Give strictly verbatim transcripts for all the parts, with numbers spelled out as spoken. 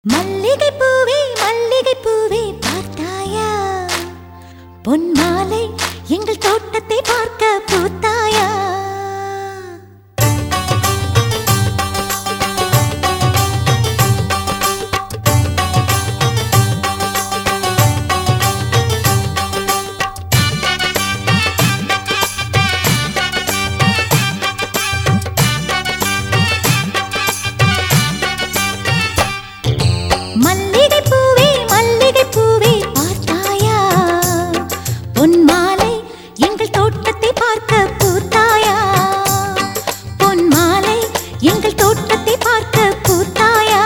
மல்லிகை பூவே மல்லிகை பூவே பார்த்தாயா, பொன் மாலை எங்கள் தோட்டத்தை பார்க்க பூத்தாயா. மல்லிகை பூவே மல்லிகை பூவே பார்த்தாயா, பொன் மாலை எங்கள் தோட்டத்தை பார்க்க பூத்தாயா. பொன் மாலை எங்கள் தோட்டத்தை பார்க்க பூத்தாயா.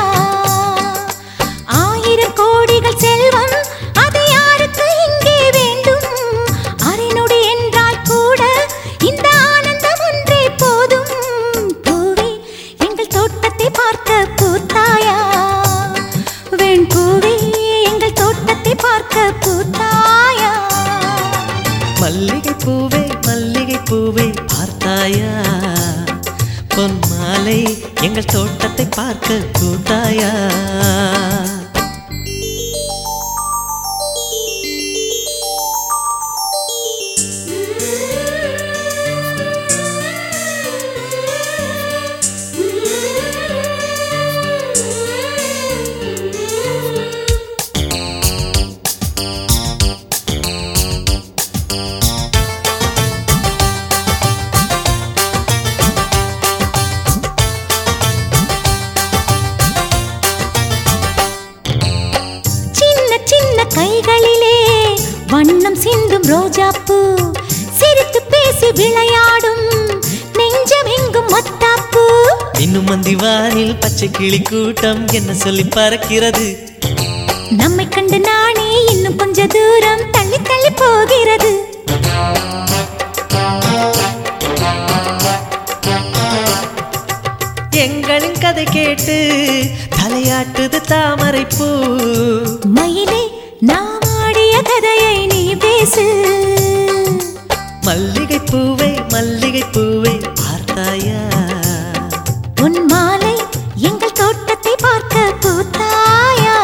ஆயிரம் கோடிகள் செல்வம் அது யாருக்கு இங்கே வேண்டும், அரைநொடி என்றால் கூட இந்த ஆனந்தம் ஒன்றே போதும். பூவே எங்கள் தோட்டத்தை பார்க்க பூத்தாயா, பூவே எங்கள் தோட்டத்தை பார்க்க பூத்தாயா. மல்லிகை பூவே மல்லிகை பூவே பார்த்தாயா, பொன் மாலை எங்கள் தோட்டத்தை பார்க்க பூத்தாயா. கைகளிலே வண்ணம் சிந்தும் ரோஜாப்பூ, சிரித்து பேசி விளையாடும் நெஞ்சம் எங்கும் மத்தாப்பூ. இன்னும் மந்திவானில் பச்சை கிளி கூட்டம் என்ன சொல்லி பறக்கிறது, நம்மை கண்டு நானே இன்னும் கொஞ்ச தூரம் தள்ளி தள்ளி போகிறது. எங்களின் கதை கேட்டு தலையாட்டுது தாமரை பூ. மயிலே நாம் ஆடிய கதையை நீ பேசு. மல்லிகை பூவே மல்லிகை பூவே பார்த்தாயா, உன் மாலை எங்கள் தோட்டத்தை பார்க்க பூத்தாயா.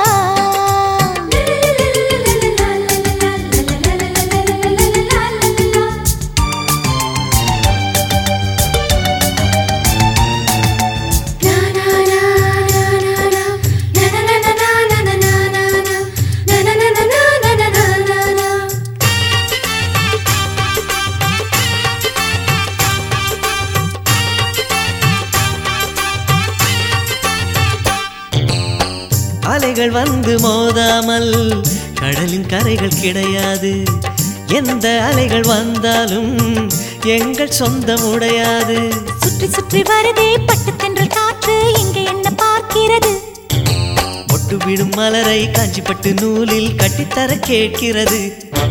அலைகள் வந்து மோதாமல் கடலின் கரைகள் கிடையாது, எந்த அலைகள் வந்தாலும் எங்கள் சொந்தம் உடையாது. சுற்றி சுற்றி வருதே பட்டு தென்றல் காற்று, இங்கே என்ன பார்க்கிறது, ஒட்டு விடும் மலரை காஞ்சிப்பட்டு நூலில் கட்டித்தர கேட்கிறது.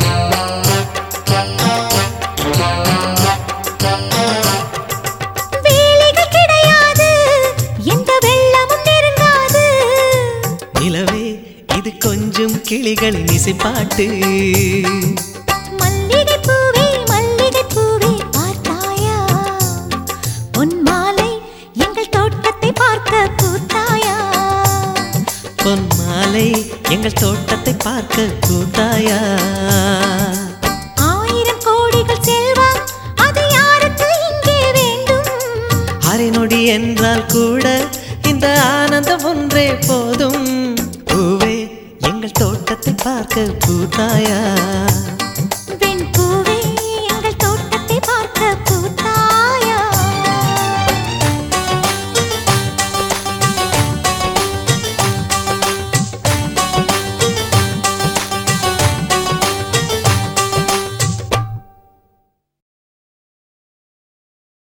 நிலவே இது கொஞ்சம் கிளிகளின் இசைப்பாட்டு. மல்லிகை பூவே மல்லிகை பூவே பார்த்தாயா, பொன் மாலை எங்கள் தோட்டத்தை பார்க்க பூத்தாயா. பொன் மாலை எங்கள் தோட்டத்தை பார்க்க பூத்தாயா. ஆயிரம் கோடிகள் செல்வம் அது யாருக்கு இங்கே வேண்டும், அரைநொடி என்றால் கூட இந்த ஆனந்தம் ஒன்றே போதும். பூவே எங்கள் தோட்டத்தை பார்க்க பூத்தாயா.